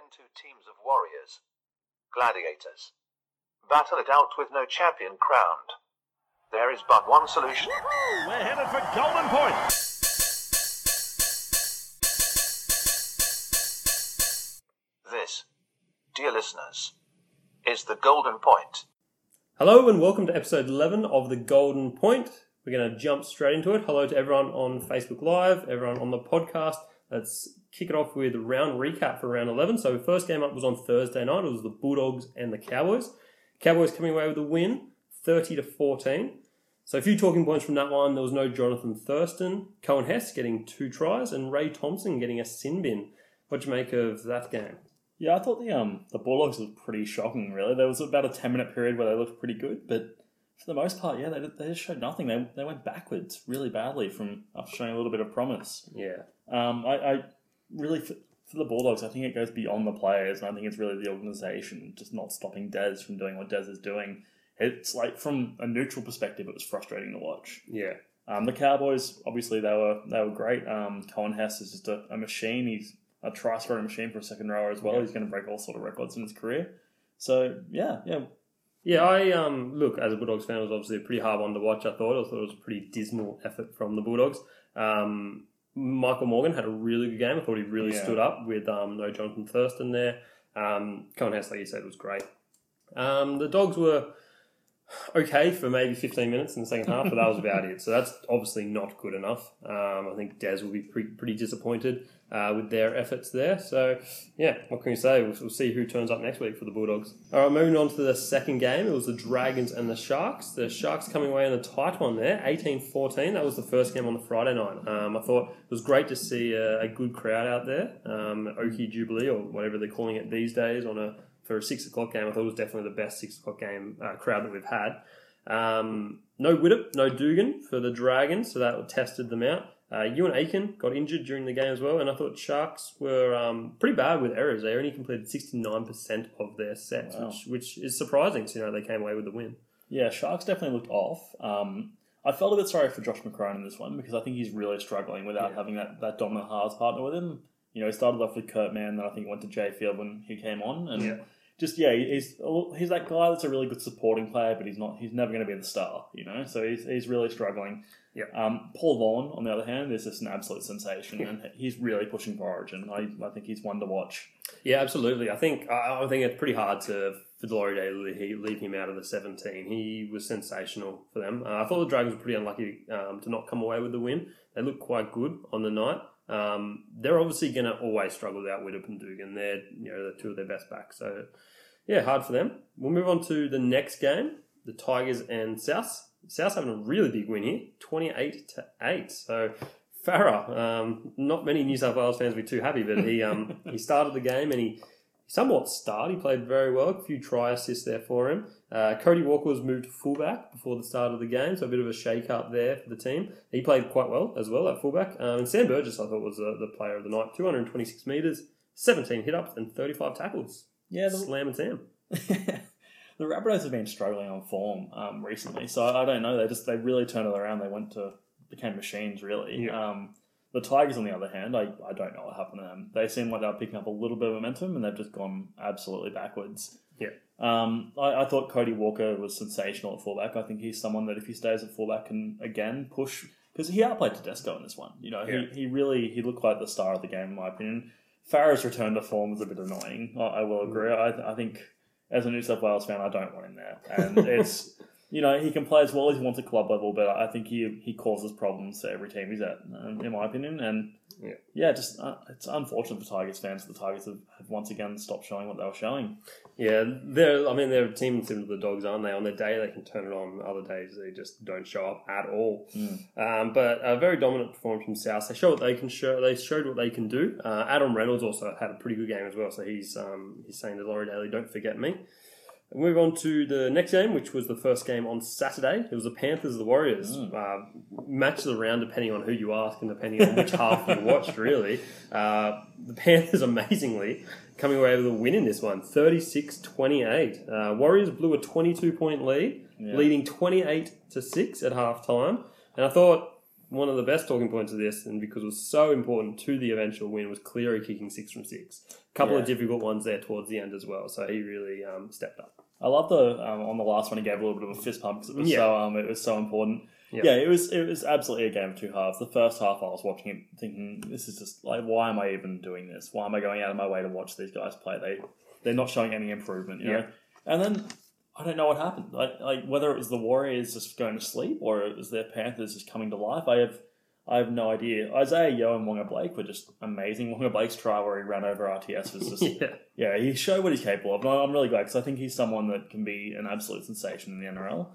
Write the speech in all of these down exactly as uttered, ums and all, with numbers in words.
into teams of warriors, gladiators. Battle it out with no champion crowned. There is but one solution. We're headed for Golden Point. This, dear listeners, is the Golden Point. Hello and welcome to episode eleven of the Golden Point. We're going to jump straight into it. Hello to everyone on Facebook Live, everyone on the podcast. Let's kick it off with a round recap for round eleven. So the first game up was on Thursday night. It was the Bulldogs and the Cowboys. Cowboys coming away with a win, thirty to fourteen. So a few talking points from that one. There was no Jonathan Thurston, Cohen Hess getting two tries, and Ray Thompson getting a sin bin. What do you make of that game? Yeah, I thought the um the Bulldogs was pretty shocking, really. There was about a ten-minute period where they looked pretty good, but for the most part, yeah, they, they just showed nothing. They they went backwards really badly from after showing a little bit of promise. Yeah. Um, I, I really, for, for the Bulldogs, I think it goes beyond the players, and I think it's really the organisation just not stopping Des from doing what Des is doing. It's like, from a neutral perspective, it was frustrating to watch. Yeah. Um, the Cowboys, obviously, they were they were great. Um, Cohen Hess is just a, a machine. He's a try-scoring machine for a second rower as well. Yeah. He's going to break all sort of records in his career. So, yeah, yeah. Yeah, I, um look, as a Bulldogs fan, it was obviously a pretty hard one to watch, I thought. I thought it was a pretty dismal effort from the Bulldogs. Um, Michael Morgan had a really good game. I thought he really Yeah. stood up with um, no Jonathan Thurston there. Um, Cohen Hess, like you said, was great. Um, the Dogs were okay for maybe fifteen minutes in the second half, but that was about it. So that's obviously not good enough. Um, I think Des will be pretty, pretty disappointed uh, with their efforts there. So, yeah, what can you say? We'll, we'll see who turns up next week for the Bulldogs. All right, moving on to the second game. It was the Dragons and the Sharks. The Sharks coming away in a tight one there, eighteen fourteen. That was the first game on the Friday night. Um, I thought it was great to see a, a good crowd out there. Um, Oki Jubilee, or whatever they're calling it these days, on a for a six o'clock game. I thought it was definitely the best six o'clock game uh, crowd that we've had. Um, no Widdop, no Dugan for the Dragons, so that tested them out. Uh, Ewan Aiken got injured during the game as well, and I thought Sharks were um, pretty bad with errors. They only completed sixty-nine percent of their sets, Wow. which which is surprising, so you know they came away with the win. Yeah, Sharks definitely looked off. Um, I felt a bit sorry for Josh McCrone in this one because I think he's really struggling without Yeah. having that, that dominant halves partner with him. You know, he started off with Kurt Mann, then I think he went to Jay Field when he came on, and Yeah. just yeah, he's he's that guy that's a really good supporting player, but he's not he's never going to be the star, you know. So he's he's really struggling. Yeah. Um, Paul Vaughan, on the other hand, is just an absolute sensation, and he's really pushing for Origin. I I think he's one to watch. Yeah, absolutely. I think I, I think it's pretty hard to for Laurie Day to leave him out of the seventeen. He was sensational for them. Uh, I thought the Dragons were pretty unlucky um, to not come away with the win. They looked quite good on the night. Um, they're obviously going to always struggle without Widdop and Dugan. They're you know the two of their best backs. So yeah, hard for them. We'll move on to the next game, the Tigers and Souths. Souths having a really big win here, twenty-eight to eight. So Farah, um, not many New South Wales fans will be too happy, but he um, he started the game and he somewhat starred. He played very well. A few try assists there for him. Uh, Cody Walker was moved to fullback before the start of the game, so a bit of a shake-up there for the team. He played quite well as well at fullback. Um, and Sam Burgess, I thought, was uh, the player of the night. two hundred twenty-six metres, seventeen hit-ups, and thirty-five tackles. Yeah, the, Slam and Sam. the Rabbitohs have been struggling on form um, recently, so I, I don't know. They just they really turned it around. They went to became machines really. Yeah. Um, the Tigers, on the other hand, I, I don't know what happened to them. They seem like they were picking up a little bit of momentum, and they've just gone absolutely backwards. Yeah. Um, I, I thought Cody Walker was sensational at fullback. I think he's someone that if he stays at fullback can again push, because he outplayed Tedesco in this one. You know, Yeah. he, he really he looked like the star of the game in my opinion. Farah's return to form was a bit annoying. I, I will agree. I, I think as a New South Wales fan, I don't want him there, and it's. You know, he can play as well as he wants at club level, but I think he he causes problems for every team he's at, um, in my opinion. And Yeah. yeah, just uh, it's unfortunate for Tigers fans. The Tigers have, have once again stopped showing what they were showing. Yeah, they're. I mean, they're a team similar to the Dogs, aren't they? On their day, they can turn it on. Other days, they just don't show up at all. Mm. Um, but a very dominant performance from South. They show what they can show. They showed what they can do. Uh, Adam Reynolds also had a pretty good game as well. So he's um, he's saying to Laurie Daly, "Don't forget me." We'll move on to the next game, which was the first game on Saturday. It was the Panthers the Warriors. Mm. Uh, match of the round, depending on who you ask and depending on which half you watched, really. Uh, the Panthers, amazingly, coming away with a win in this one, thirty-six twenty-eight. Uh, Warriors blew a twenty-two point lead, Yeah. leading twenty-eight to six at half time. And I thought, one of the best talking points of this, and because it was so important to the eventual win, was Cleary kicking six from six. A couple Yeah. of difficult ones there towards the end as well, so he really um, stepped up. I love the um, on the last one he gave a little bit of a fist pump because it was Yeah. so um, it was so important. Yeah. Yeah. it was it was absolutely a game of two halves. The first half I was watching it thinking, this is just like, why am I even doing this? Why am I going out of my way to watch these guys play? They they're not showing any improvement, you Yeah. know. And then I don't know what happened. Like like whether it was the Warriors just going to sleep or it was their Panthers just coming to life. I have I have no idea. Isaiah Yeo and Wonga Blake were just amazing. Wonga Blake's try where he ran over R T S was just yeah. yeah, he showed what he's capable of. And I'm really glad because I think he's someone that can be an absolute sensation in the N R L.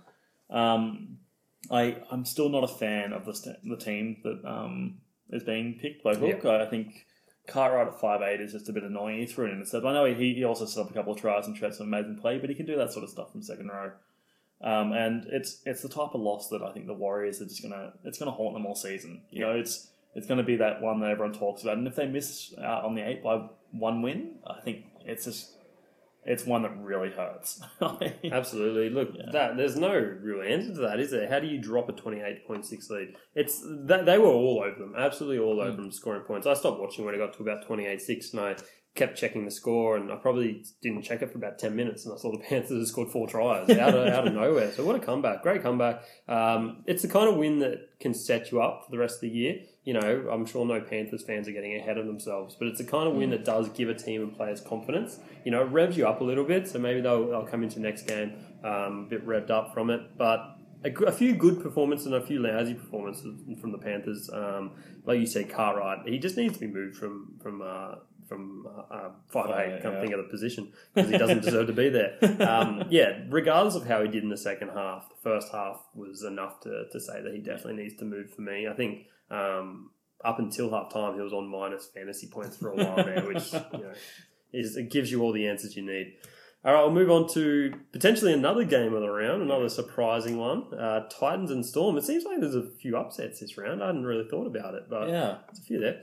Um, I, I'm still not a fan of the st- the team that um, is being picked by Hook. Yeah. I think Cartwright at five eight is just a bit annoying. He threw it in instead. I know he, he also set up a couple of tries and showed some amazing play, but he can do that sort of stuff from second row. Um, and it's it's the type of loss that I think the Warriors are just gonna it's gonna haunt them all season. You know, it's it's gonna be that one that everyone talks about. And if they miss out on the eight by one win, I think it's just it's one that really hurts. Absolutely. Look, Yeah. that there's no real answer to that, is there? How do you drop a twenty-eight point six lead? It's that they were all over them, absolutely all over them, scoring points. I stopped watching when it got to about twenty-eight six, and I kept checking the score, and I probably didn't check it for about ten minutes, and I saw the Panthers had scored four tries out of out of nowhere. So what a comeback! Great comeback. Um, it's the kind of win that can set you up for the rest of the year. You know, I'm sure no Panthers fans are getting ahead of themselves, but it's the kind of win that does give a team and players confidence. You know, it revs you up a little bit, so maybe they'll, they'll come into next game um, a bit revved up from it. But a, a few good performances and a few lousy performances from the Panthers. Um, like you said, Cartwright, he just needs to be moved from from uh, from uh, five Oh, eight. I can't yeah. think of the position because he doesn't deserve to be there. Um, yeah, regardless of how he did in the second half, the first half was enough to, to say that he definitely needs to move for me. I think. Um, Up until half time, he was on minus fantasy points for a while there, which you know, is, it gives you all the answers you need. All right, we'll move on to potentially another game of the round, another surprising one. Uh, Titans and Storm. It seems like there's a few upsets this round. I hadn't really thought about it, but Yeah. there's a few there.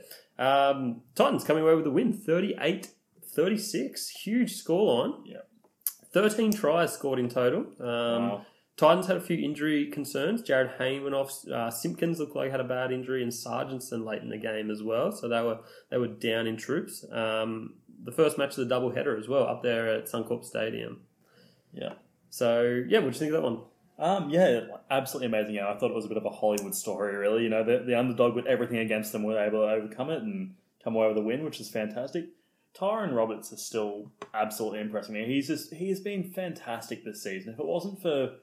Um, Titans coming away with the win, thirty-eight thirty-six. Huge scoreline. Yeah. thirteen tries scored in total. Um, Wow. Titans had a few injury concerns. Jared Hayne went off. Uh, Simpkins looked like he had a bad injury, and Sargentson late in the game as well. So they were they were down in troops. Um, the first match of the doubleheader as well, up there at Suncorp Stadium. Yeah. So yeah, what do you think of that one? Um, yeah, absolutely amazing. Yeah, I thought it was a bit of a Hollywood story, really. You know, the, the underdog with everything against them were able to overcome it and come away with a win, which is fantastic. Tyron Roberts is still absolutely impressing me. He's just he has been fantastic this season. If it wasn't for,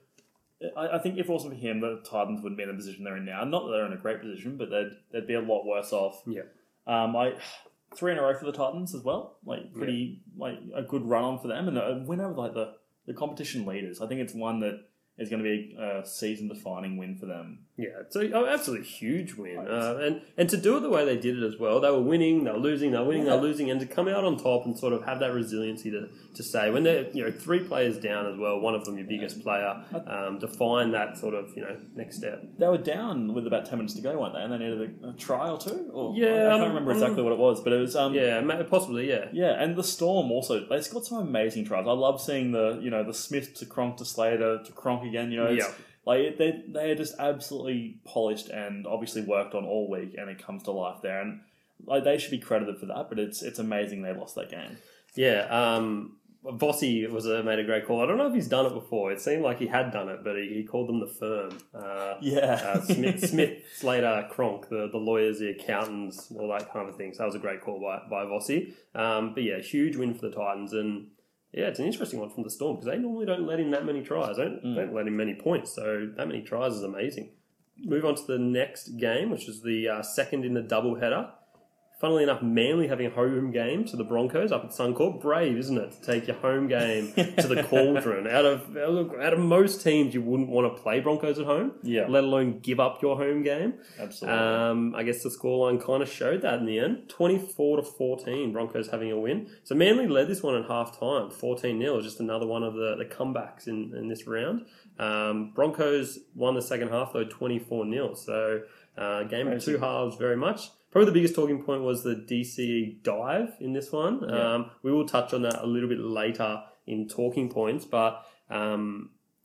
I, I think if it wasn't for him, the Titans wouldn't be in the position they're in now. Not that they're in a great position, but they'd they'd be a lot worse off. Yeah. Um, I three in a row for the Titans as well. Like pretty like a good run on for them and a win over like the the competition leaders. I think it's one that is going to be a season-defining win for them. Yeah, it's a oh, absolutely huge win. Uh, and, and to do it the way they did it as well, they were winning, they were losing, they were winning, Yeah. they were losing, and to come out on top and sort of have that resiliency to, to say, when they're you know three players down as well, one of them your biggest player, um, to find that sort of you know next step. They were down with about ten minutes to go, weren't they? And they needed a, a try or two? Or, Yeah, I, I can't um, remember um, exactly what it was, but it was... Um, Yeah, ma- possibly, yeah. Yeah, and the Storm also, they scored some amazing tries. I love seeing the, you know, the Smith to Cronk to Slater to Cronk again, you know. It's, Yeah. Like, they, they are just absolutely polished and obviously worked on all week, and it comes to life there. And like they should be credited for that, but it's it's amazing they lost that game. Yeah, um, Vossi was a, made a great call. I don't know if he's done it before. It seemed like he had done it, but he, he called them the firm. Uh, Yeah. uh, Smith, Smith, Slater, Cronk, the, the lawyers, the accountants, all that kind of thing. So that was a great call by, by Vossi. Um, but yeah, huge win for the Titans. And yeah, it's an interesting one from the Storm because they normally don't let in that many tries. They don't, Mm. don't let in many points. So that many tries is amazing. Move on to the next game, which is the uh, second in the doubleheader. Funnily enough, Manly having a home game to the Broncos up at Suncorp. Brave, isn't it, to take your home game to the Cauldron? Out of out of most teams, you wouldn't want to play Broncos at home, Yeah. let alone give up your home game. Absolutely. Um, I guess the scoreline kind of showed that in the end. twenty-four to fourteen, Broncos having a win. So Manly led this one at half time, fourteen nil, just another one of the, the comebacks in, in this round. Um, Broncos won the second half, though, twenty-four nil. So uh, game of Crazy. two halves very much. Probably the biggest talking point was the D C E dive in this one. Yeah. Um, we will touch on that a little bit later in talking points, but um,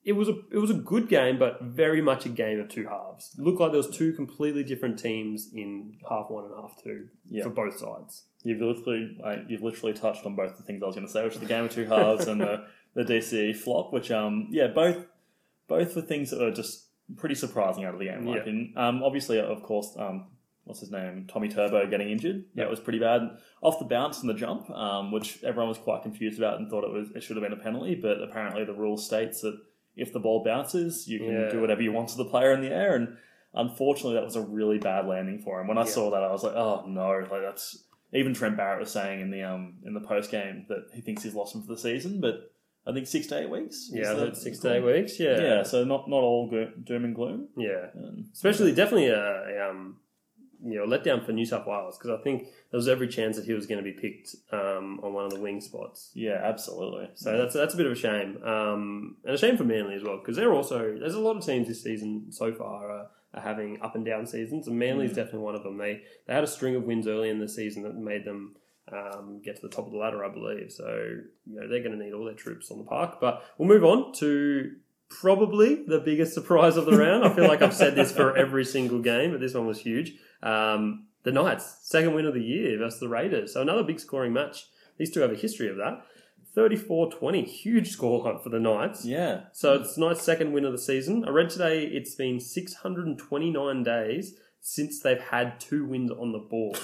it was a it was a good game, but very much a game of two halves. It looked like there was two completely different teams in half one and half two Yeah. for both sides. You've literally like, you've literally touched on both the things I was going to say, which is the game of two halves and the, the D C E flop, which um yeah both both were things that were just pretty surprising out of the game. In my Yeah. opinion. Um, obviously, of course, um, what's his name, Tommy Turbo getting injured. Yeah. That was pretty bad off the bounce and the jump, um, which everyone was quite confused about and thought it was it should have been a penalty. But apparently, the rule states that if the ball bounces, you can Yeah. do whatever you want to the player in the air. And unfortunately, that was a really bad landing for him. When I Yeah. saw that, I was like, oh no, like that's. Even Trent Barrett was saying in the um in the post game that he thinks he's lost him for the season, but I think six to eight weeks. Yeah, is I the- think six to eight weeks. Yeah, Yeah, so not not all go- doom and gloom. yeah. Um, Especially, definitely a, a um, you know, letdown for New South Wales because I think there was every chance that he was going to be picked um, on one of the wing spots. yeah, absolutely. So that's that's a bit of a shame, um, and a shame for Manly as well because they're also there's a lot of teams this season so far are, are having up and down seasons, and Manly's Mm. definitely one of them. They they had a string of wins early in the season that made them um, get to the top of the ladder, I believe. So you know they're going to need all their troops on the park. But we'll move on to probably the biggest surprise of the round. I feel like I've said this for every single game, but this one was huge. Um, the Knights, second win of the year versus the Raiders. So another big scoring match. These two have a history of that. thirty-four twenty, huge scoreline for the Knights. Yeah. So it's Knights' second win of the season. I read today it's been six hundred twenty-nine days since they've had two wins on the board.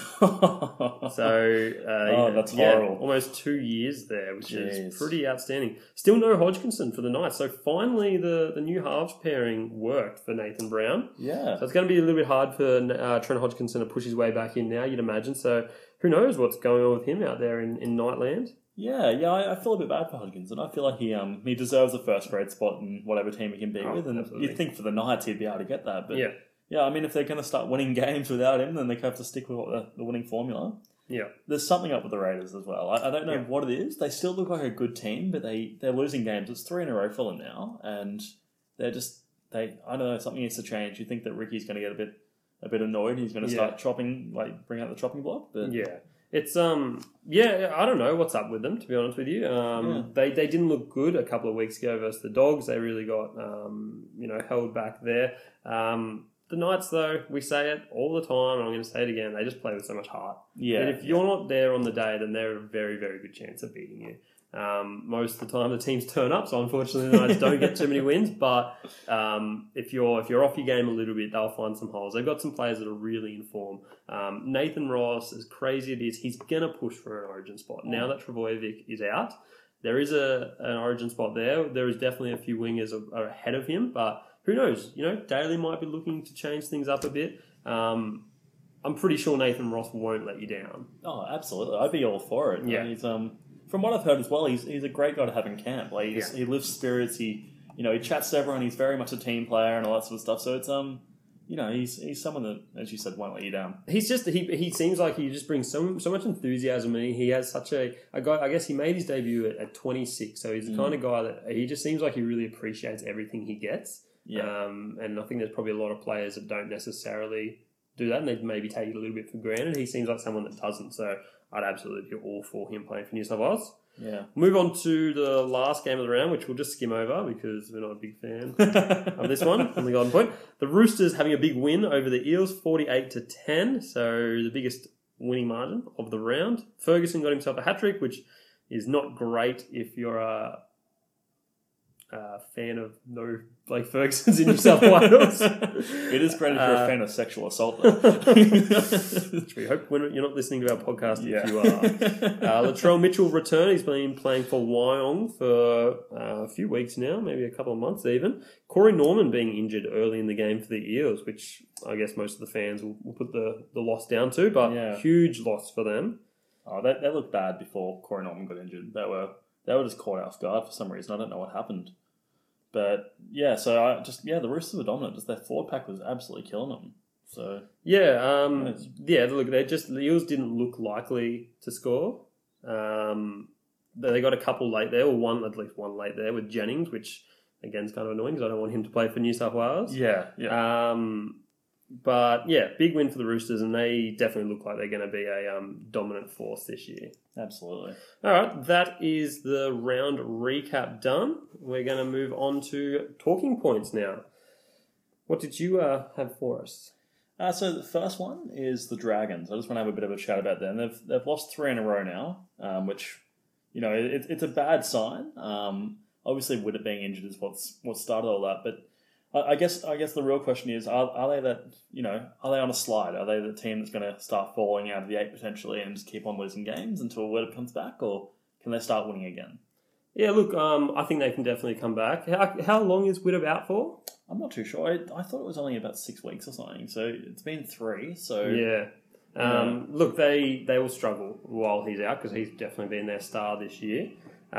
So, uh, Oh, that's yeah, horrible. almost two years there, which Jeez. is pretty outstanding. Still no Hodgkinson for the Knights. So finally the, the new halves pairing worked for Nathan Brown. yeah. So it's going to be a little bit hard for uh, Trent Hodgkinson to push his way back in now, you'd imagine. So who knows what's going on with him out there in, in Nightland. Yeah, yeah, I, I feel a bit bad for Hodgkins, and I feel like he um he deserves a first grade spot in whatever team he can be Oh, with, and absolutely. you'd think for the Knights he'd be able to get that, but Yeah, yeah, I mean if they're going to start winning games without him, then they have to stick with what the, the winning formula. yeah. There's something up with the Raiders as well. I, I don't know Yeah. what it is. They still look like a good team, but they they're losing games. It's three in a row for them now, and they're just they. I don't know. Something needs to change. You think that Ricky's going to get a bit a bit annoyed? He's going to Yeah. start chopping, like bring out the chopping block. But Yeah. It's um yeah, I don't know what's up with them, to be honest with you. Um Yeah. they, they didn't look good a couple of weeks ago versus the Dogs. They really got um you know, held back there. Um the Knights though, we say it all the time, and I'm gonna say it again, they just play with so much heart. yeah, And if you're not there on the day, then they're a very, very good chance of beating you. Um, most of the time, the teams turn up, so unfortunately, the Knights don't get too many wins. But um, if you're if you're off your game a little bit, they'll find some holes. They've got some players that are really in form. Um, Nathan Ross, as crazy it is, he's gonna push for an Origin spot now that Trebojevic is out. There is a an Origin spot there. There is definitely a few wingers are, are ahead of him, but who knows? You know, Daly might be looking to change things up a bit. Um, I'm pretty sure Nathan Ross won't let you down. oh, absolutely. I'd be all for it. Yeah. he's um from what I've heard as well, he's he's a great guy to have in camp. Like he's, Yeah. he lifts spirits. He you know he chats to everyone. He's very much a team player and all that sort of stuff. So it's um you know he's he's someone that, as you said, won't let you down. He's just he he seems like he just brings so so much enthusiasm, and he has such a, a guy. I guess he made his debut at, at twenty-six, so he's the Mm. kind of guy that he just seems like he really appreciates everything he gets. Yeah. Um, and I think there's probably a lot of players that don't necessarily do that, and they maybe take it a little bit for granted. He seems like someone that doesn't, so I'd absolutely be all for him playing for New South Wales. Yeah. Move on to the last game of the round, which we'll just skim over because we're not a big fan of this one from the Golden Point. The Roosters having a big win over the Eels, forty-eight to ten, so the biggest winning margin of the round. Ferguson got himself a hat-trick, which is not great if you're a, a fan of no Blake Ferguson's in New South Wales. It is great if you're Uh, a fan of sexual assault, though. Which we hope when you're not listening to our podcast Yeah. if you are. Uh, Latrell Mitchell returned. He's been playing for Wyong for uh, a few weeks now, maybe a couple of months even. Corey Norman being injured early in the game for the Eels, which I guess most of the fans will, will put the, the loss down to, but Yeah. huge loss for them. Oh, they, they looked bad before Corey Norman got injured. They were they were just caught off guard for some reason. I don't know what happened. But yeah, so I just yeah, the Roosters were dominant. Just their forward pack was absolutely killing them. So Yeah, um, Nice. yeah. Look, they just the Eels didn't look likely to score. Um, they got a couple late there, or one at least one late there with Jennings, which again is kind of annoying because I don't want him to play for New South Wales. yeah, yeah, Um, but yeah, big win for the Roosters, and they definitely look like they're going to be a um, dominant force this year. Absolutely. All right, that is the round recap done. We're going to move on to talking points now. What did you uh, have for us? Uh, so the first one is the Dragons. I just want to have a bit of a chat about them. They've they've lost three in a row now, um, which, you know, it, it's a bad sign. Um, obviously, with it being injured is what's what started all that. But I, I guess I guess the real question is: Are are they that you know? Are they on a slide? Are they the team that's going to start falling out of the eight potentially and just keep on losing games until Widdop comes back, or can they start winning again? Yeah, look, um, I think they can definitely come back. How, how long is Widdop out for? I'm not too sure. I, I thought it was only about six weeks or something. So it's been three. So yeah. Um, yeah. Look, they, they will struggle while he's out because he's definitely been their star this year.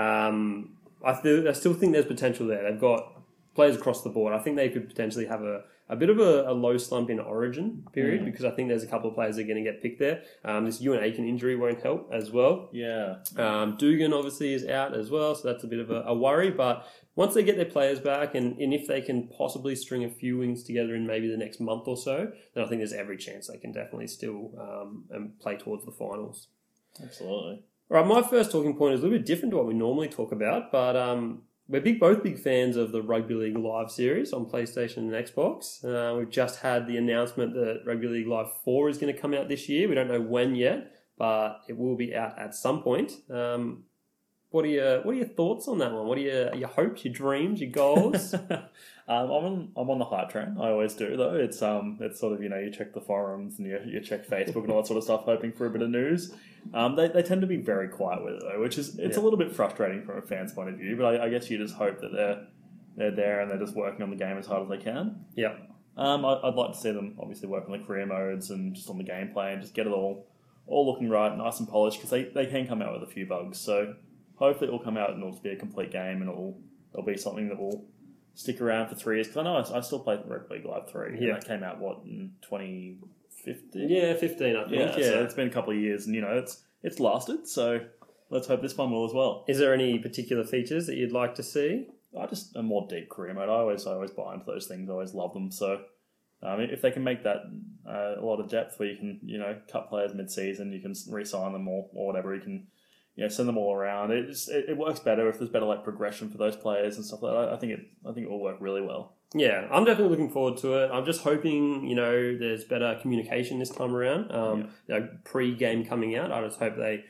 Um, I, th- I still think there's potential there. They've got players across the board. I think they could potentially have a, a bit of a, a low slump in Origin period mm. because I think there's a couple of players that are going to get picked there. Um, this Ewan Aiken injury won't help as well. Yeah. Um, Dugan obviously is out as well, so that's a bit of a, a worry. But once they get their players back, and, and if they can possibly string a few wins together in maybe the next month or so, then I think there's every chance they can definitely still um, and play towards the finals. Absolutely. All right, my first talking point is a little bit different to what we normally talk about, but um, we're big, both big fans of the Rugby League Live series on PlayStation and Xbox. Uh, we've just had the announcement that Rugby League Live four is going to come out this year. We don't know when yet, but it will be out at some point. Um, what are your What are your thoughts on that one? What are your your hopes, your dreams, your goals? um, I'm on I'm on the hype train. I always do though. It's um it's sort of you know you check the forums and you you check Facebook and all that sort of stuff, hoping for a bit of news. Um, they they tend to be very quiet with it though, which is it's yeah. a little bit frustrating from a fan's point of view. But I, I guess you just hope that they're they're there and they're just working on the game as hard as they can. Yeah. Um, I, I'd like to see them obviously work on the career modes and just on the gameplay and just get it all all looking right, nice and polished because they, they can come out with a few bugs. So hopefully it will come out and it'll just be a complete game and it'll it'll be something that will stick around for three years. Because I know I, I still played Rugby League Live three. Yeah. And that came out, what, in twenty fifteen? Yeah, fifteen, I think. Yeah, yeah. So it's been a couple of years and, you know, it's it's lasted. So let's hope this one will as well. Is there any particular features that you'd like to see? I just a more deep career mode. I always I always buy into those things. I always love them. So um, if they can make that uh, a lot of depth where you can, you know, cut players mid-season, you can re-sign them or, or whatever, you can, you know, send them all around. It, just, it it works better if there's better like progression for those players and stuff like that. I think it I think it will work really well. Yeah, I'm definitely looking forward to it. I'm just hoping, you know, there's better communication this time around. Um, yeah. You know, pre-game coming out, I just hope they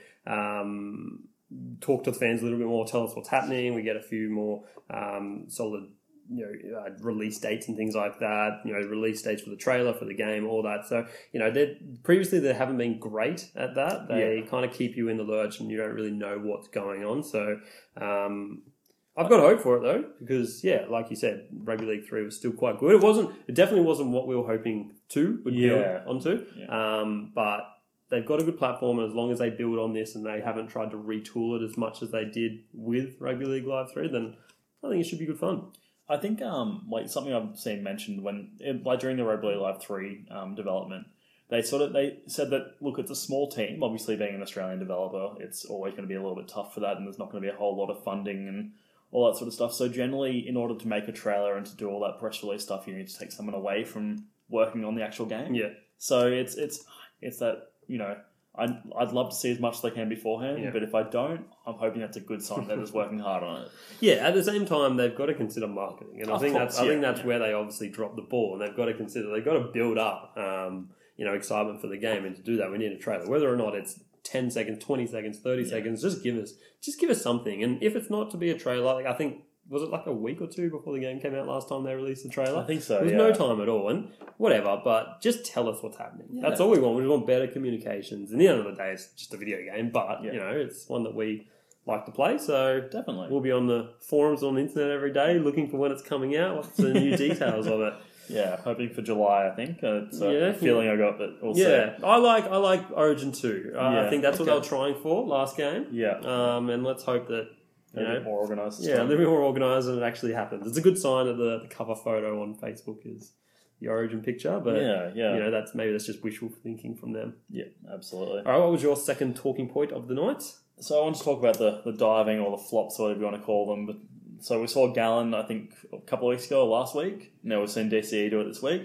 um, talk to the fans a little bit more, tell us what's happening. We get a few more um, solid, you know, uh, release dates and things like that. You know, release dates for the trailer, for the game, all that. So, you know, they previously they haven't been great at that. They yeah. kind of keep you in the lurch, and you don't really know what's going on. So, um, I've got hope for it though, because yeah, like you said, Rugby League Three was still quite good. It wasn't. It definitely wasn't what we were hoping to would yeah. build onto. Yeah. Um, but they've got a good platform, and as long as they build on this and they haven't tried to retool it as much as they did with Rugby League Live Three, then I think it should be good fun. I think um, like something I've seen mentioned when like during the Rugby League Live Three um, development, they sort of they said that look, it's a small team. Obviously, being an Australian developer, it's always going to be a little bit tough for that, and there's not going to be a whole lot of funding and all that sort of stuff. So generally, in order to make a trailer and to do all that press release stuff, you need to take someone away from working on the actual game. Yeah. So it's it's it's that you know. I'd, I'd love to see as much as they can beforehand, yeah. but if I don't, I'm hoping that's a good sign they're just working hard on it. Yeah, at the same time, they've got to consider marketing, and I of think course, that's I yeah, think that's yeah. where they obviously dropped the ball, and they've got to consider they've got to build up, um, you know, excitement for the game, and to do that, we need a trailer, whether or not it's ten seconds, twenty seconds, thirty yeah. seconds. Just give us, just give us something, and if it's not to be a trailer, like I think. Was it like a week or two before the game came out last time they released the trailer? I think so, There was yeah. no time at all, and whatever, but just tell us what's happening. Yeah. That's all we want. We want better communications. And at the end of the day, it's just a video game, but, yeah. you know, it's one that we like to play, so definitely we'll be on the forums on the internet every day looking for when it's coming out, what's the new details of it. Yeah, hoping for July, I think. Uh, it's a yeah, feeling I got, but we'll yeah. see. I like I like Origin two. Uh, Yeah, I think that's what okay. they were trying for last game. Yeah. Um, and let's hope that You a know, bit more organised. yeah, a little bit more organised and it actually happens. It's a good sign that the, the cover photo on Facebook is the Origin picture, but yeah, yeah. you know, that's maybe that's just wishful thinking from them. Yeah, absolutely. All right, what was your second talking point of the night? So I want to talk about the, the diving or the flops, or whatever you want to call them. But so we saw Gallon, I think, a couple of weeks ago or last week. Now we've seen D C E do it this week.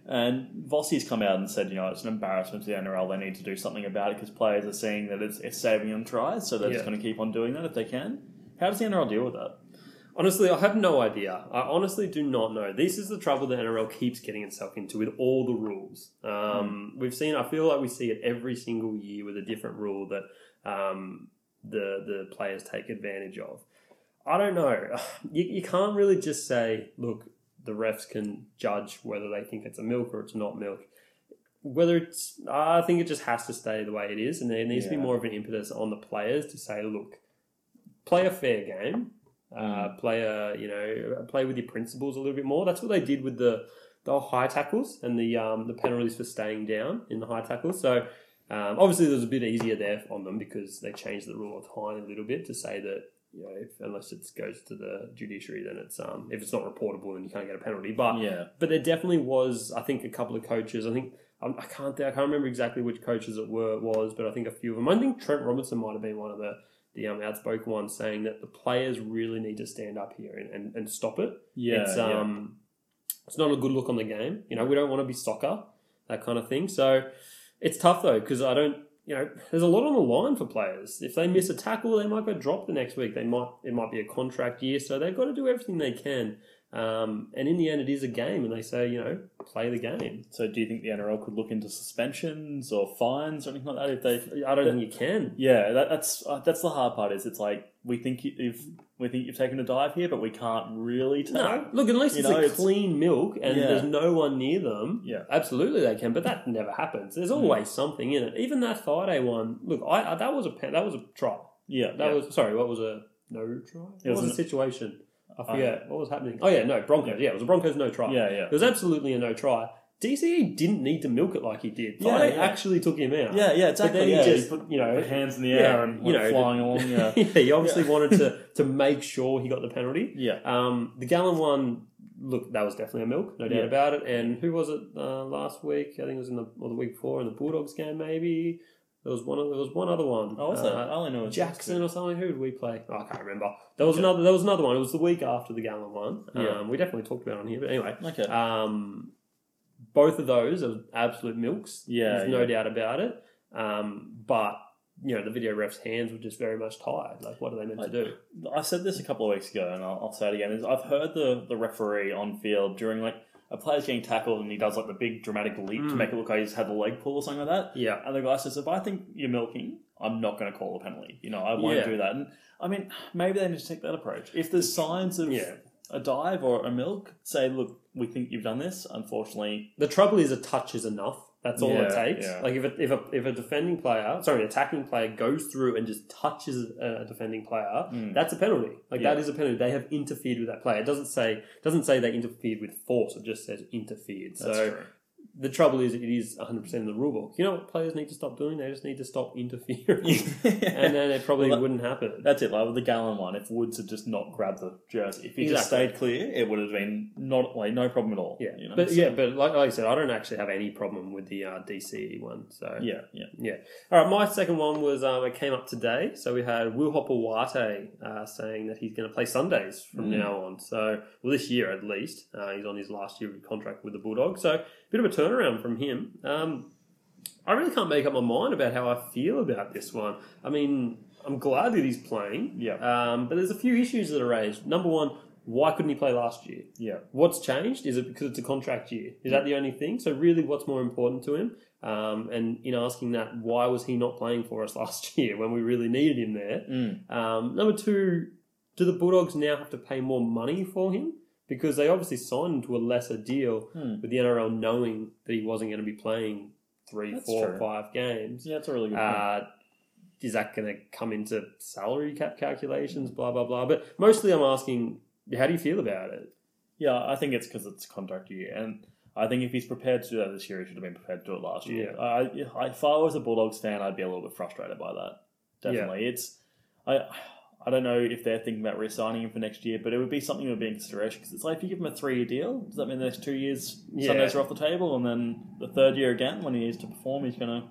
And Vossi's come out and said, you know, it's an embarrassment to the N R L. They need to do something about it because players are seeing that it's, it's saving them tries, so they're Yeah. just going to keep on doing that if they can. How does the N R L deal with that? Honestly, I have no idea. I honestly do not know. This is the trouble the N R L keeps getting itself into with all the rules. Um, mm. We've seen, I feel like we see it every single year with a different rule that um, the the players take advantage of. I don't know. You, you can't really just say, look, the refs can judge whether they think it's a milk or it's not milk. Whether it's, I think it just has to stay the way it is, and there needs yeah. to be more of an impetus on the players to say, look, play a fair game. Uh, play a, you know, play with your principles a little bit more. That's what they did with the the high tackles and the um, the penalties for staying down in the high tackles. So um, obviously, it was a bit easier there on them because they changed the rule a tiny little bit to say that, you know, if, unless it goes to the judiciary, then it's um, if it's not reportable, then you can't get a penalty. But yeah. but there definitely was, I think, a couple of coaches. I think um, I can't I can't remember exactly which coaches it were was, but I think a few of them. I think Trent Robinson might have been one of the. the um, outspoken one saying that the players really need to stand up here and, and, and stop it. Yeah, it's, um, yeah. it's not a good look on the game. You know, we don't want to be soccer, that kind of thing. So it's tough though, because I don't, you know, there's a lot on the line for players. If they miss a tackle, they might go drop the next week. They might, it might be a contract year, so they've got to do everything they can. Um, and in the end, it is a game, and they say, you know, play the game. So, do you think the N R L could look into suspensions or fines or anything like that? If they, I don't think you can. Yeah, that, that's uh, that's the hard part. Is it's like we think you, if we think you've taken a dive here, but we can't really tell. No, look, unless it's know, a it's, clean milk and yeah. there's no one near them. Yeah, absolutely they can, but that never happens. There's always mm. something in it. Even that Friday one. Look, I, I that was a that was a try. Yeah, that yeah. was sorry. What was a no try? What it was, was the situation? I forget. Uh, what was happening? Oh, yeah, no, Broncos. Yeah, it was a Broncos no try. Yeah, yeah. It was absolutely a no try. D C E didn't need to milk it like he did. Yeah, they yeah. actually took him out. Yeah, yeah, exactly. But then yeah, he just, put, you know... hands in the air yeah, and you know, flying along, yeah. yeah, he obviously yeah. wanted to, to make sure he got the penalty. Yeah. Um, the Gallen one, look, that was definitely a milk, no doubt yeah. about it. And who was it uh, last week? I think it was in the, or the week before in the Bulldogs game, maybe... There was one. There was one other one. Oh, what's uh, that? I only know Jackson or something. Who did we play? Oh, I can't remember. There was okay. another. There was another one. It was the week after the Gallen one. Yeah. Um, we definitely talked about it on here. But anyway, okay. Um, both of those are absolute milks. Yeah, there's no yeah. doubt about it. Um, but you know, the video ref's hands were just very much tied. Like, what are they meant I, to do? I said this a couple of weeks ago, and I'll, I'll say it again. Is I've heard the the referee on field during like. A player's getting tackled and he does like the big dramatic leap mm. to make it look like he's had the leg pull or something like that. Yeah. And the guy says, if I think you're milking, I'm not going to call a penalty. You know, I won't yeah. do that. And I mean, maybe they need to take that approach. If there's signs of yeah. a dive or a milk, say, look, we think you've done this. Unfortunately. The trouble is a touch is enough. That's all yeah, it takes. Yeah. Like if a, if a if a defending player, sorry, an attacking player goes through and just touches a defending player, mm. that's a penalty. Like yeah. that is a penalty. They have interfered with that player. It doesn't say doesn't say they interfered with force. It just says interfered. That's so true. The trouble is, it is one hundred percent in the rule book. You know what players need to stop doing? They just need to stop interfering. And then it probably well, that, wouldn't happen. That's it. Like with the Gallen one, if Woods had just not grabbed the jersey, if he exactly. just stayed clear, it would have been not like no problem at all. Yeah, you know? but so, yeah, but like, like I said, I don't actually have any problem with the uh, D C E one. So yeah, yeah, yeah. All right, my second one was um, it came up today. So we had Will Hopewate uh, saying that he's going to play Sundays from mm. now on. So well, this year at least, uh, he's on his last year of contract with the Bulldogs. So a bit of a turnaround from him. Um, I really can't make up my mind about how I feel about this one. I mean, I'm glad that he's playing. Yeah. Um, but there's a few issues that are raised. Number one, why couldn't he play last year? Yeah. What's changed? Is it because it's a contract year? Is that the only thing? So really, what's more important to him? Um, and in asking that, why was he not playing for us last year when we really needed him there? Mm. Um, number two, do the Bulldogs now have to pay more money for him? Because they obviously signed him to a lesser deal hmm. with the N R L knowing that he wasn't going to be playing three, that's four, true. five games. Yeah, that's a really good point. Uh, is that going to come into salary cap calculations, blah, blah, blah? But mostly I'm asking, how do you feel about it? Yeah, I think it's because it's contract year. And I think if he's prepared to do that this year, he should have been prepared to do it last year. Yeah. I, I, if I was a Bulldogs fan, I'd be a little bit frustrated by that. Definitely. Yeah. It's... I. I don't know if they're thinking about re-signing him for next year, but it would be something that would be in consideration because it's like if you give him a three-year deal, does that mean the next two years yeah. Sundays are off the table, and then the third year again when he needs to perform, he's going to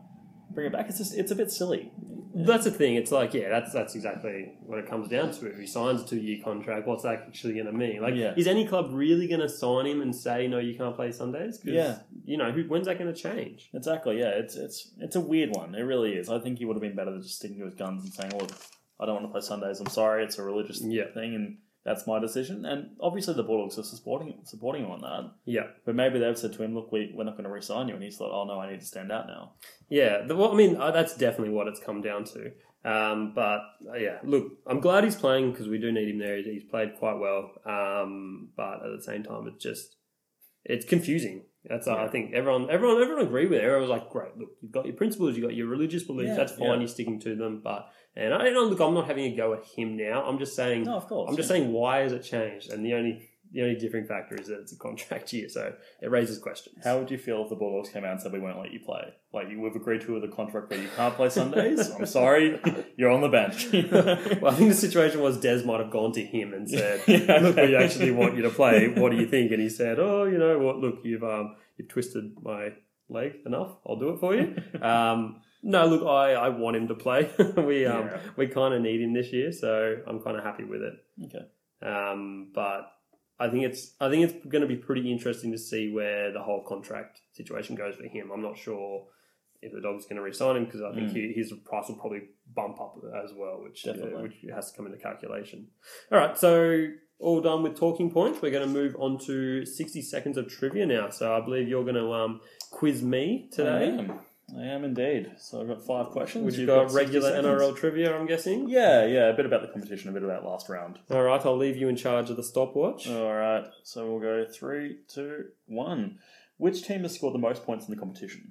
bring it back. It's just it's a bit silly. That's the thing. It's like, yeah, that's that's exactly what it comes down to. If he signs a two-year contract, what's that actually going to mean? Like, Yeah. is any club really going to sign him and say, no, you can't play Sundays? 'Cause, Yeah. you know, who, when's that going to change? Exactly. Yeah, it's it's it's a weird one. It really is. I think he would have been better than just sticking to his guns and saying, "Look, I don't want to play Sundays. I'm sorry. It's a religious Yeah. thing, and that's my decision." And obviously, the Bulldogs are supporting supporting him on that. Yeah. But maybe they've said to him, "Look, we, we're not going to re-sign you," and he's thought, "Oh no, I need to stand out now." Yeah, the, well, I mean, uh, that's definitely what it's come down to. Um, but, uh, yeah, look, I'm glad he's playing because we do need him there. He's, he's played quite well. Um, but at the same time, it's just, it's confusing. That's uh, Yeah. I think everyone everyone, everyone agreed with it. Everyone was like, great, look, you've got your principles, you've got your religious beliefs, Yeah, that's fine, yeah. you're sticking to them. But, and I don't, look, I'm not having a go at him now. I'm just saying, No, of course. I'm just yeah. saying, why has it changed? And the only the only differing factor is that it's a contract year. So it raises questions. How would you feel if the Bulldogs came out and said we won't let you play? Like, you, we've agreed to with a contract where you can't play Sundays. I'm sorry, you're on the bench. Well, I think the situation was Des might have gone to him and said, Yeah, "Look, okay. we actually want you to play. What do you think?" And he said, "Oh, you know what? Look, you've um, you've twisted my leg enough. I'll do it for you." um, no, look, I, I want him to play. we um, Yeah. we kind of need him this year, so I'm kind of happy with it. Okay. Um, but I think it's I think it's going to be pretty interesting to see where the whole contract situation goes for him. I'm not sure if the Dogs going to re-sign him because I think Mm. he, his price will probably bump up as well, which uh, Definitely. which has to come into calculation. All right, so all done with talking points. We're going to move on to sixty seconds of trivia now. So I believe you're going to um, quiz me I today. am. I am indeed. So I've got five questions. We've You've got, sixty regular seconds. N R L trivia, I'm guessing. Yeah, yeah. A bit about the competition, a bit about last round. All right, I'll leave you in charge of the stopwatch. All right. So we'll go three, two, one. Which team has scored the most points in the competition?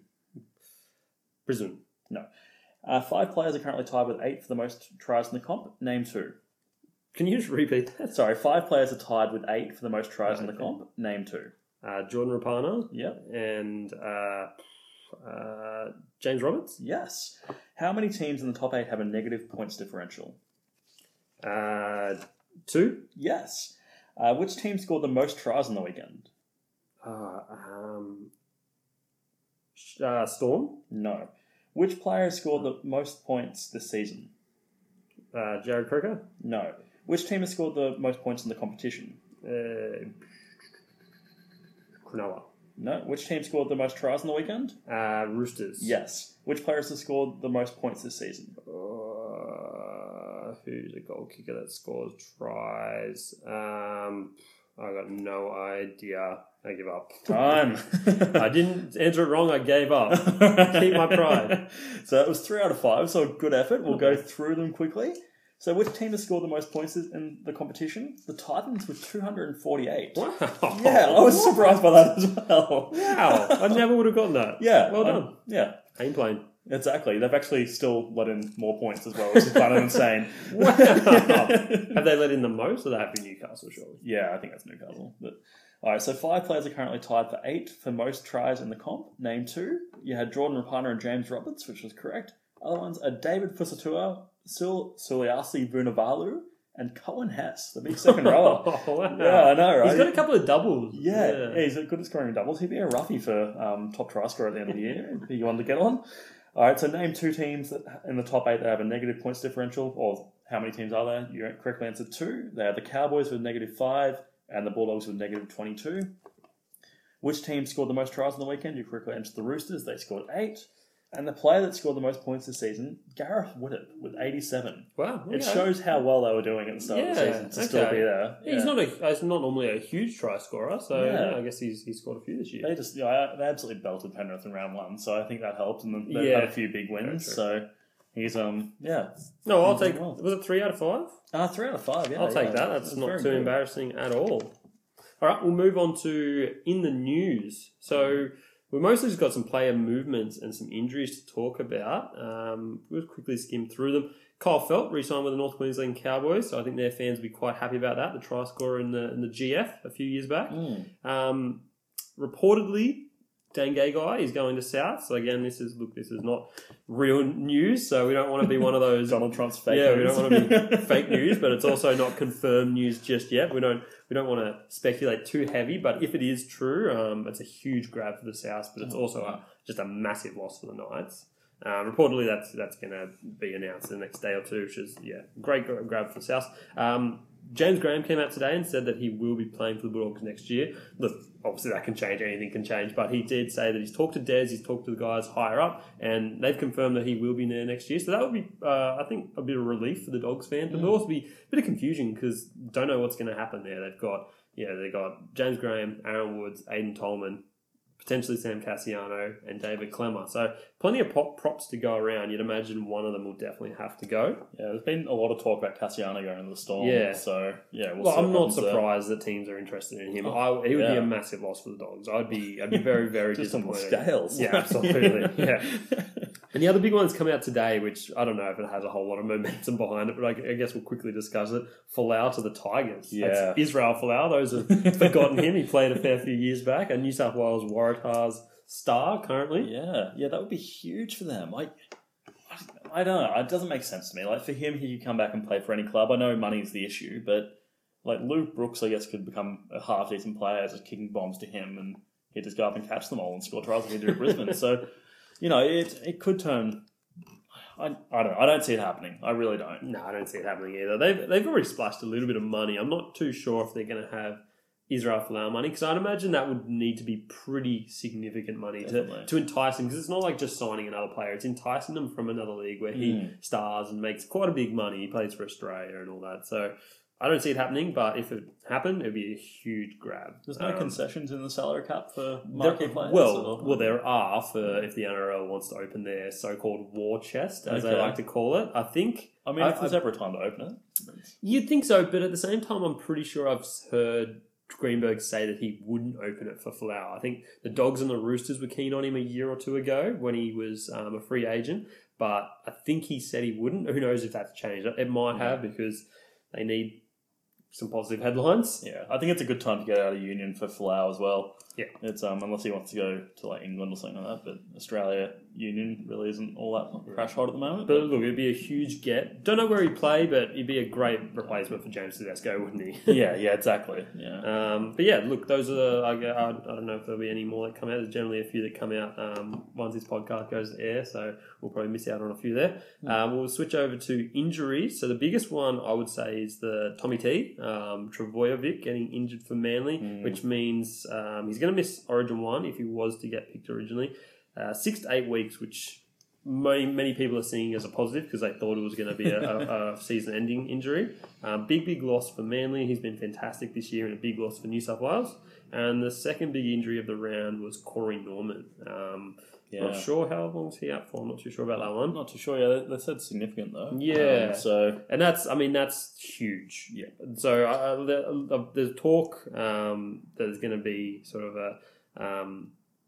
Brisbane. No. Uh, five players are currently tied with eight for the most tries in the comp. Name two. Can you just repeat that? Sorry, five players are tied with eight for the most tries in the Okay. comp. Name two. Uh, Jordan Rapana Yep. and uh, uh, James Roberts. Yes. How many teams in the top eight have a negative points differential? Uh, two. Yes. Uh, which team scored the most tries on the weekend? Uh, um, sh- uh, Storm. No. Which player has scored the most points this season? Uh, Jared Croker. No. Which team has scored the most points in the competition? Uh, Cronulla. No. Which team scored the most tries on the weekend? Uh, Roosters. Yes. Which players have scored the most points this season? Uh, who's a goal kicker that scores tries? Um, I got no idea. I give up. Time. I didn't answer it wrong. I gave up. Keep my pride. So that was three out of five, so a good effort. We'll go through them quickly. So which team has scored the most points in the competition? The Titans with two hundred forty-eight. Wow. Yeah, I was surprised by that as well. Wow. I never would have gotten that. Yeah. Well done. um, yeah, Aim playing. exactly. They've actually still let in more points as well, which is kind of insane. Wow. Have they let in the most, or they have been Newcastle, surely? Yeah, I think that's Newcastle. But, all right, so five players are currently tied for eight for most tries in the comp. Name two. You had Jordan Rapana and James Roberts, which was correct. Other ones are David Fusatua, Sul Suliasi Vunivalu, and Cohen Hess, the big second rower. Oh, wow. Yeah, I know, right? He's got a couple of doubles. Yeah, yeah, he's good at scoring doubles. He'd be a roughie for um, top try scorer at the end of the year. Be one to get on. All right, so name two teams that in the top eight that have a negative points differential, or how many teams are there? You correctly answered two. They are the Cowboys with negative five and the Bulldogs with negative twenty-two. Which team scored the most tries on the weekend? You correctly answered the Roosters. They scored eight. And the player that scored the most points this season, Gareth Woodard, with eighty-seven. Wow. It okay. shows how well they were doing at the start of the Yeah, season to still okay. be there. Yeah, He's not a, he's not normally a huge try scorer, so Yeah. yeah, I guess he's he's scored a few this year. They just, yeah, they absolutely belted Penrith in round one, so I think that helped, and they've Yeah. had a few big wins. Very So he's, um, yeah, No, I'll He's take. doing well. Was it three out of five? uh, three out of five. Yeah, I'll take yeah. that. That's That's not very too good. embarrassing at all. All right, we'll move on to in the news. So we mostly just got some player movements and some injuries to talk about. Um, we'll quickly skim through them. Kyle Felt re-signed with the North Queensland Cowboys, so I think their fans will be quite happy about that. The try scorer in the in the G F a few years back. Mm. Um, reportedly, Dane Gagai is going to South. So again, this is look, this is not real news. So we don't want to be one of those Donald Trump's fake yeah, news. we don't want to be fake news, but it's also not confirmed news just yet. We don't we don't want to speculate too heavy. But if it is true, um, it's a huge grab for the South. But it's also a, just a massive loss for the Knights. Um, reportedly, that's that's going to be announced the next day or two, which is, yeah, great grab for the South. Um, James Graham came out today and said that he will be playing for the Bulldogs next year. Look, obviously that can change, anything can change, but he did say that he's talked to Des, he's talked to the guys higher up, and they've confirmed that he will be there next year. So that would be, uh, I think, a bit of relief for the Dogs fans, but Mm. there'll also be a bit of confusion because don't know what's going to happen there. They've got, yeah, they've got James Graham, Aaron Woods, Aidan Tolman, potentially Sam Cassiano and David Clemmer. So plenty of pop props to go around. You'd imagine one of them will definitely have to go. Yeah, there's been a lot of talk about Cassiano going to the Storm. Yeah. So, yeah, we'll Well, see I'm what not happens there. surprised that teams are interested in him. Oh, I, he would be yeah. a massive loss for the Dogs. I'd be, I'd be very, very Just on the disappointed. scales. Yeah, absolutely. Yeah. And the other big one that's come out today, which I don't know if it has a whole lot of momentum behind it, but I, I guess we'll quickly discuss it. Folau to the Tigers. Yeah. That's Israel Folau. Those have forgotten him. He played a fair few years back. A New South Wales Waratahs star currently. Yeah, yeah, that would be huge for them. I, I don't know. It doesn't make sense to me. Like, for him, he could come back and play for any club. I know money's the issue, but like Luke Brooks, I guess, could become a half decent player just kicking bombs to him, and he'd just go up and catch them all and score tries like he did at Brisbane. So, you know, it it could turn. I, I don't know. I don't see it happening. I really don't. No, I don't see it happening either. They've they've already splashed a little bit of money. I'm not too sure if they're going to have Israel Folau money, because I'd imagine that would need to be pretty significant money to, to entice him, because it's not like just signing another player, it's enticing them from another league where he Mm. stars and makes quite a big money. He plays for Australia and all that, so I don't see it happening, but if it happened, it'd be a huge grab. There's no Um, concessions in the salary cap for there- marquee players? well, or- well, there are for if the N R L wants to open their so-called war chest, as they Okay. like to call it. I think. I mean, I- if there's I- ever a time to open it. You'd think so, but at the same time, I'm pretty sure I've heard Greenberg say that he wouldn't open it for Folau. I think the Dogs and the Roosters were keen on him a year or two ago when he was um, a free agent, but I think he said he wouldn't. Who knows if that's changed? It might have, because they need some positive headlines. Yeah, I think it's a good time to get out of union for Folau as well. Yeah. It's um unless he wants to go to like England or something like that, but Australia union really isn't all that crash hot at the moment. But look, it'd be a huge get. Don't know where he'd play, but he'd be a great replacement for James Tedesco, wouldn't he? yeah, yeah, exactly. Yeah. Um, but yeah, look, those are the, I, I, I don't know if there'll be any more that come out. There's generally a few that come out um, once this podcast goes to air, so we'll probably miss out on a few there. Um, we'll switch over to injuries. So the biggest one, I would say, is the Tommy T, um, Travojevic getting injured for Manly, Mm. which means um, he's going to miss Origin one if he was to get picked originally. Uh, six to eight weeks, which many, many people are seeing as a positive because they thought it was going to be a, a, a season-ending injury. Um, big, big loss for Manly. He's been fantastic this year, and a big loss for New South Wales. And the second big injury of the round was Corey Norman. Um, Yeah. Not sure how long's he out for. I'm not too sure about that one. I'm not too sure. Yeah, they, they said significant though. Yeah. Um, so And that's, I mean, that's huge. Yeah. So uh, there, uh, there's talk um, that there's going to be sort of a um,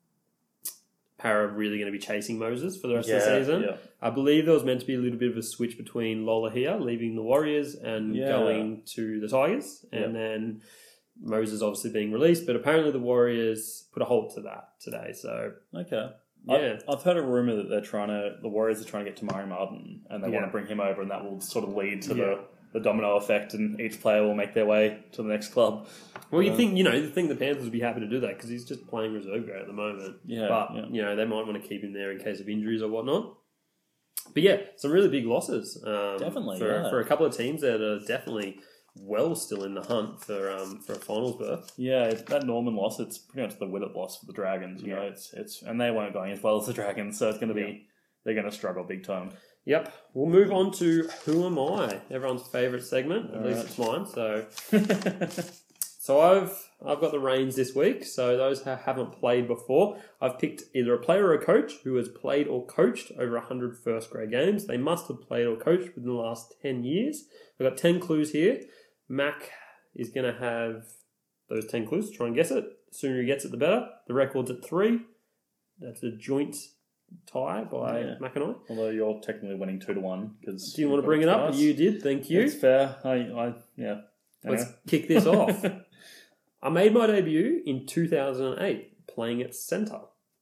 Para really going to be chasing Moses for the rest yeah, of the season. yeah. I believe there was meant to be a little bit of a switch between Lola here, leaving the Warriors and Yeah. going to the Tigers, and Yeah. then Moses obviously being released. But apparently the Warriors put a halt to that today. So Okay. yeah, I, I've heard a rumor that they're trying to, the Warriors are trying to get Tamari Martin, and they Yeah. want to bring him over, and that will sort of lead to Yeah. the, the domino effect, and each player will make their way to the next club. well, you Um, think you know you think the Panthers would be happy to do that because he's just playing reserve grade at the moment. Yeah, but yeah. you know they might want to keep him there in case of injuries or whatnot. But yeah, some really big losses. Um, Definitely, for yeah. for a couple of teams that are definitely well still in the hunt for um for a finals berth. Yeah, it's, that Norman loss, it's pretty much the Willett loss for the Dragons. You know, Yeah. it's it's and they weren't going as well as the Dragons, so it's going to be Yeah. they're going to struggle big time. Yep. We'll move on to Who Am I? Everyone's favourite segment. At All least right. it's mine. So, so I've I've got the reins this week. So those who haven't played before, I've picked either a player or a coach who has played or coached over one hundred first grade games. They must have played or coached within the last ten years. I've got ten clues here. Mac is going to have those ten clues to try and guess it. The sooner he gets it, the better. The record's at three. That's a joint tie by Yeah. Mac and I. Although you're technically winning two to one because Do you want to bring it up? You did, thank you. It's fair. I, I yeah. Let's Anyway. kick this off. I made my debut in two thousand eight, playing at centre.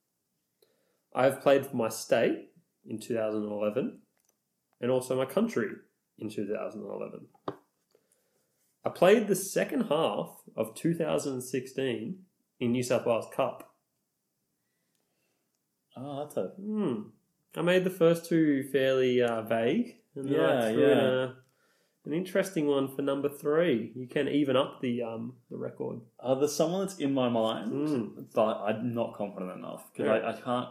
I have played for my state in two thousand eleven, and also my country in two thousand eleven. I played the second half of two thousand sixteen in New South Wales Cup. Oh, that's a Hmm. I made the first two fairly uh, vague, and then Yeah, I threw in yeah. a, an interesting one for number three. You can even up the um the record. Uh, there's someone that's in my mind, Mm. but I'm not confident enough because Yeah. I, I can't.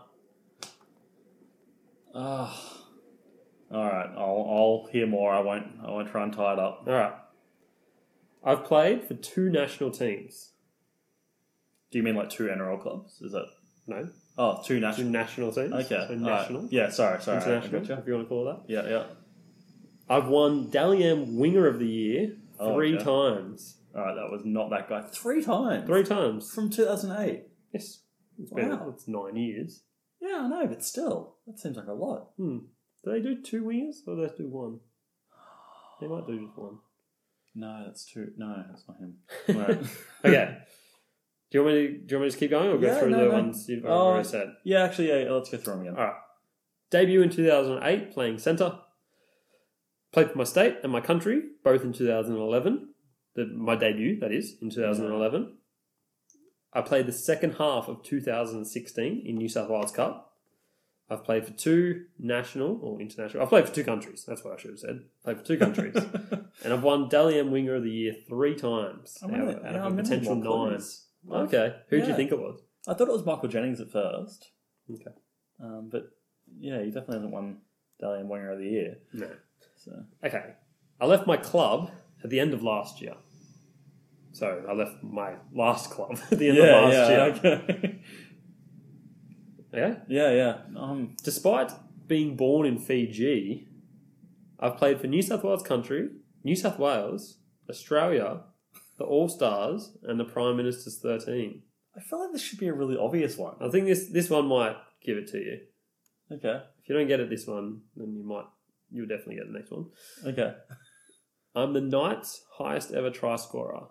Ah. All right, I'll I'll hear more. I won't I won't try and tie it up. All right. I've played for two national teams. Do you mean like two N R L clubs? Is that No, oh two two national? national teams. Okay, So all right. national, Yeah, sorry, sorry. I international, gotcha. if you want to call it that. Yeah, yeah. I've won Dally M Winger of the Year Oh, three okay. times. All right, that was not that guy. Three times. Three times. from two thousand eight. Yes. It's been Wow. it's nine years. Yeah, I know, but still, that seems like a lot. Hmm. Do they do two wingers or do they do one? They might do just one. No, that's too. No, that's not him. Right. Okay. Do you want me to, do you want me to just keep going or go Yeah, through no, the no. ones you've Oh, already said? Yeah, actually, yeah. Let's go through them again. All right. Debut in two thousand eight, playing centre. Played for my state and my country, both in two thousand eleven. The, my debut, that is, in two thousand eleven. I played the second half of two thousand sixteen in New South Wales Cup. I've played for two national or international. I've played for two countries. That's what I should have said. Played for two countries, and I've won Dally M Winger of the Year three times I'm out, gonna- out yeah, of I'm a gonna potential have more nine. clues. Okay, who do you Yeah. think it was? I thought it was Michael Jennings at first, Okay, um, but yeah, he definitely hasn't won Dally M Winger of the Year. no. So Okay, I left my club at the end of last year. So I left my last club at the end of last yeah, year. okay. Okay. yeah, yeah. Um, Despite being born in Fiji, I've played for New South Wales Country, New South Wales, Australia, the All Stars, and the Prime Minister's thirteen. I feel like this should be a really obvious one. I think this this one might give it to you. Okay, If you don't get it this one, then you might you'll definitely get the next one. okay. I'm the Knights' highest ever try scorer.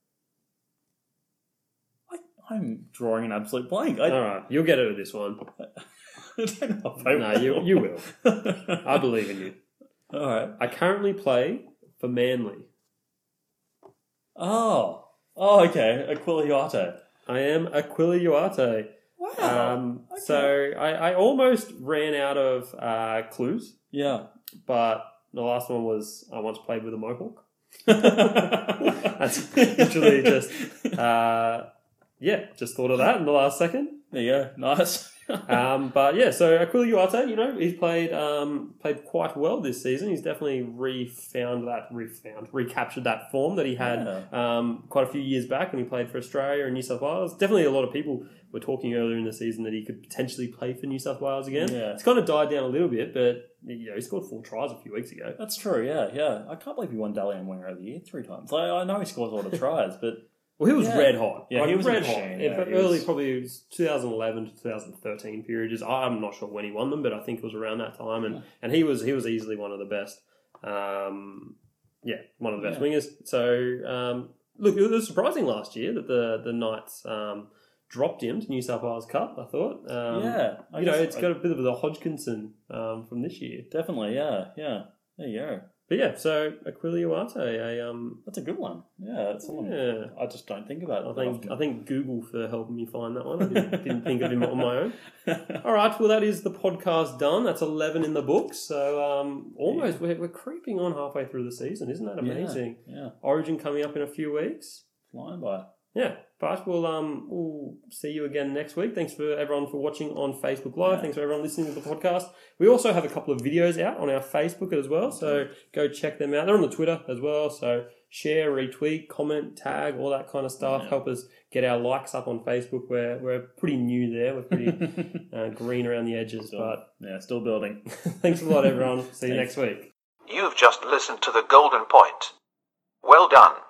I, I'm drawing an absolute blank. I, All right, you'll get it with this one. I don't know if I No, you you will. will. I believe in you. All right. I currently play for Manly. Oh, oh, okay. Aquila Uate. I am Aquila Uate. Wow. Um, okay. So I, I almost ran out of uh, clues, Yeah. but the last one was I once played with a mohawk. That's literally just, uh, yeah, just thought of that in the last second. There you go. Nice. Um, but yeah, so Aquila Uate, you know, he's played um, played quite well this season. He's definitely refound that, refound, recaptured that form that he had um, quite a few years back when he played for Australia and New South Wales. Definitely a lot of people were talking earlier in the season that he could potentially play for New South Wales again. Yeah. It's kind of died down a little bit, but you know, he scored four tries a few weeks ago. That's true, yeah, yeah. I can't believe he won Dally M Winger of the Year three times. Like, I know he scores a lot of tries, but Well, he was Yeah. red hot. Yeah, Like, he was a red machine, hot. yeah, If he early, was- probably it was twenty eleven to twenty thirteen period. Just- I'm not sure when he won them, but I think it was around that time, and, and he was he was easily one of the best. Um, yeah, one of the best Yeah. wingers. So um, look, it was surprising last year that the the Knights um, dropped him to New South Wales Cup. I thought, um, yeah. I you know, guess it's I- got a bit of the Hodgkinson um, from this year. Definitely, yeah, yeah. There you go. But yeah, so Aquila Uate, I um, That's a good one. Yeah, that's someone yeah. I just don't think about it. I that think often. I think Google for helping me find that one. I didn't, didn't think of him on my own. All right, well that is the podcast done. That's eleven in the books. So um, almost we're, we're creeping on halfway through the season. Isn't that amazing? Yeah, yeah. Origin coming up in a few weeks. Flying by. Yeah, but we'll um we'll see you again next week. Thanks for everyone for watching on Facebook Live. Yeah. Thanks for everyone listening to the podcast. We also have a couple of videos out on our Facebook as well, so go check them out. They're on the Twitter as well, so share, retweet, comment, tag, all that kind of stuff. Yeah. Help us get our likes up on Facebook. We're we're pretty new there. We're pretty uh, green around the edges, Still, but yeah, still building. thanks a lot, everyone. See you Thanks. next week. You've just listened to The Golden Point. Well done.